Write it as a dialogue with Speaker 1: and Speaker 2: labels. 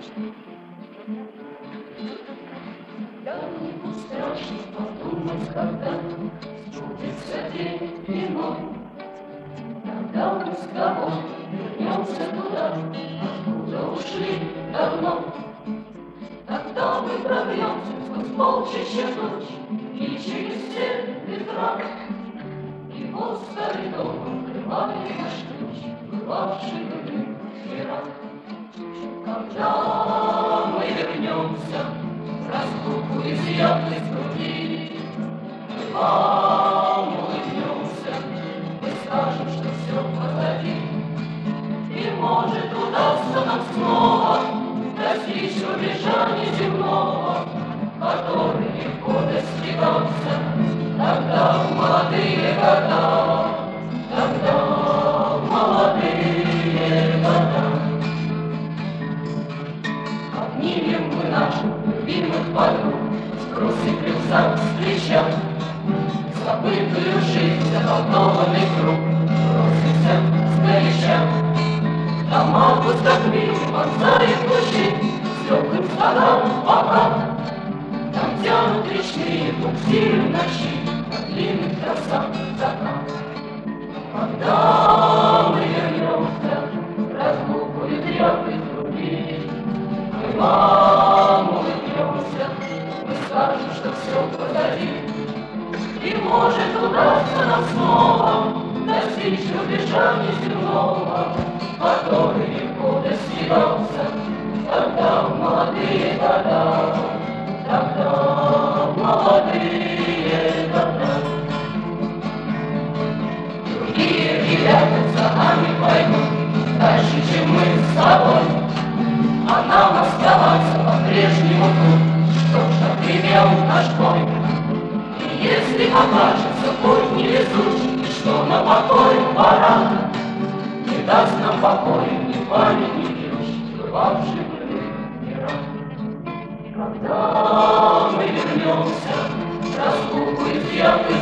Speaker 1: Да не страшно подумать, когда сбудется день иной. Тогда мы с тобой вернемся туда, откуда ушли давно. Тогда мы пробьемся сквозь полчища туч и через все ветра. И вот старый дом открывает наш ключ, бывавший в иных мирах. Когда мы вернемся в разлуку из явной груди, мы вам улыбнемся, мы скажем, что все позади. И может удастся нам снова достичь рубежа неземного, который легко достигался тогда в молодые года, тогда в молодые года. Обнимем мы наших любимых подруг, сбросим рюкзак с плеча, забытую жизнь, заколдованный круг, бросимся с горяча. Дома пустотны, вонзает лучи, с легким стадом пока. Там тянут речные буксиры ночи на длинных тросах закат. Когда мы вернемся в разлуку и тряпки груди, мы вам улыбнемся, мы скажем, что все позади. И может удастся нам снова достичь рубежа неземного, который легко достигался тогда в молодые года, тогда в молодые года. Другие ребята за нами пойдут дальше, чем мы с тобой, а нам оставаться по-прежнему тут, что ж отгремел наш бой. И если окажется путь невезучий, что на покой пора, не даст нам покоя ни память, ни ключ, бывавший в иных мирах. Когда мы вернемся в разлуку из явной